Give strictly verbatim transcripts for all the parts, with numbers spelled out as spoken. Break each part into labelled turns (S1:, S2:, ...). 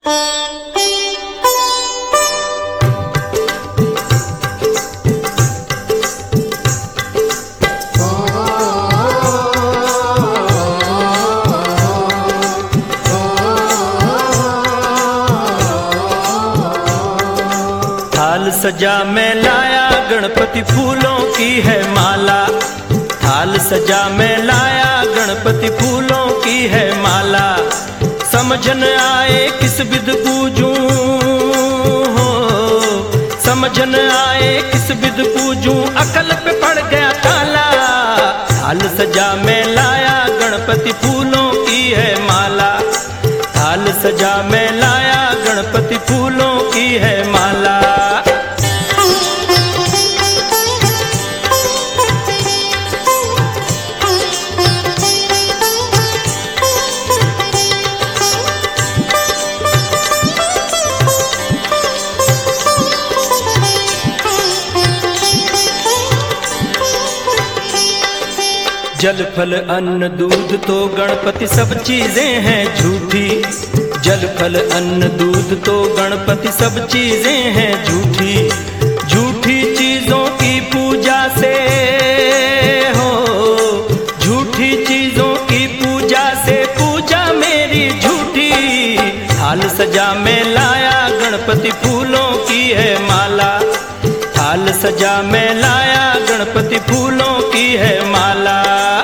S1: थाल सजा मैं लाया गणपति फूलों की है माला। थाल सजा मैं लाया गणपति फूलों की है माला। समझ न आए किस विध पूजूं हो, समझ न आए किस विध पूजूं, अकल पे पड़ गया ताला। थाल सजा मैं लाया गणपति फूलों की है माला। थाल सजा मैं लाया गणपति फूलों की है माला। जल फल अन्न दूध तो गणपति सब चीजें हैं झूठी। जल फल अन्न दूध तो गणपति सब चीजें हैं झूठी। झूठी चीजों की पूजा से हो, झूठी चीजों की पूजा से पूजा मेरी झूठी। थाल सजा मैं लाया गणपति फूलों की है माला। थाल सजा मैं लाया गणपति फूलों की है माला।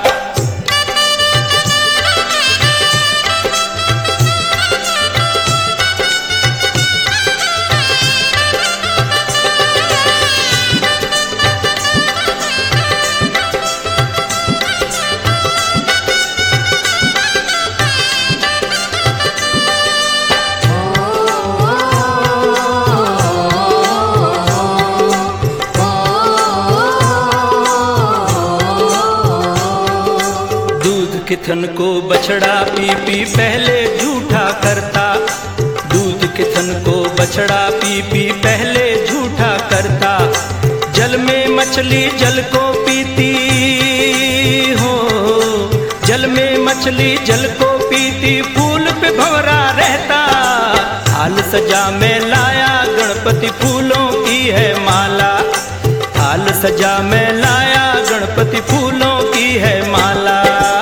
S1: किथन को बछड़ा पी पी पहले झूठा करता। दूध किथन को बछड़ा पी पी पहले झूठा करता। जल में मछली जल को पीती हो, जल में मछली जल को पीती, फूल पे भंवरा रहता। थाल सजा मैं लाया गणपति फूलों की है माला। थाल सजा मैं लाया गणपति फूलों की है माला।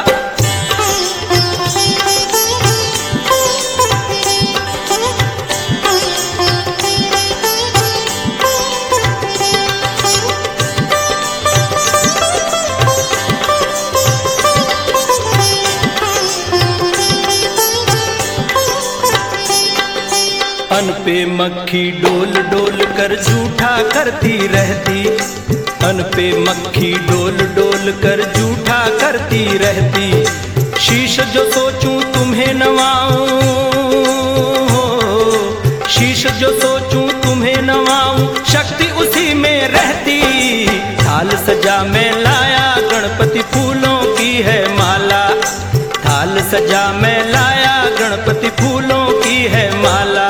S1: अन पे मक्खी डोल डोल कर झूठा करती रहती। अन पे मक्खी डोल डोल कर झूठा करती रहती। शीश जो सोचूं तुम्हें नवाऊं हो, शीश जो सोचूं तुम्हें नवाऊं, शक्ति उसी में रहती। थाल सजा मैं लाया गणपति फूलों की है माला। थाल सजा मैं लाया गणपति फूलों की है माला।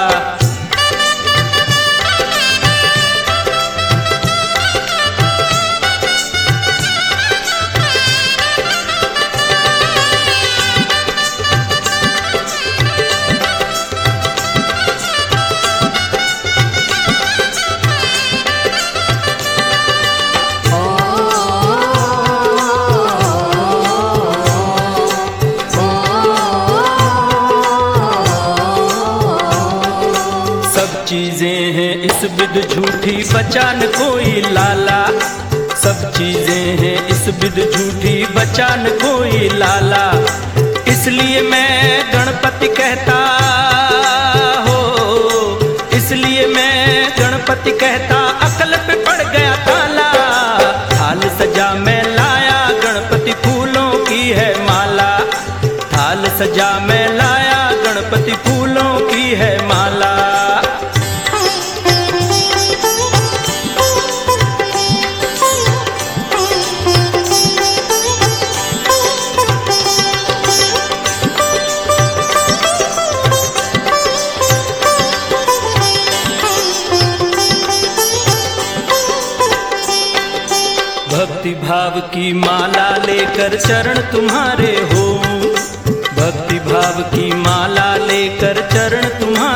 S1: चीजें हैं इस विध झूठी, बचा न कोई लाला। सब चीजें हैं इस विध झूठी, बचा न कोई लाला। इसलिए मैं गणपति कहता हो, इसलिए मैं गणपति कहता, अकल पे पड़ गया ताला। थाल सजा मैं लाया गणपति फूलों की है माला। थाल सजा मैं लाया गणपति फूलों की है माला। भक्ति भाव की माला लेकर चरण तुम्हारे हो, भक्ति भाव की माला लेकर चरण तुम्हारे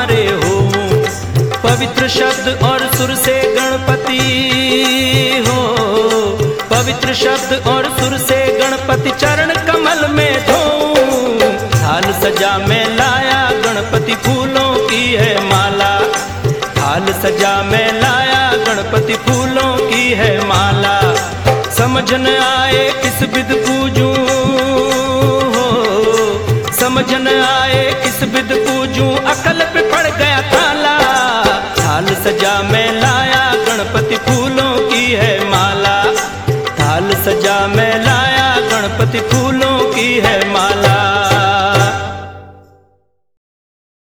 S1: पवित्र शब्द और सुर से गणपति हो, पवित्र शब्द और सुर से गणपति चरण कमल में धोऊं। थाल सजा में लाया गणपति फूलों की है माला, थाल सजा में लाया गणपति फूलों की है माला। समझ न आए किस विध पूजूं हो, समझ न आए किस विध पूजूं, अकल पे पड़ गया ताला। थाल सजा में लाया गणपति फूलों की है माला, थाल सजा में लाया गणपति फूलों की है माला।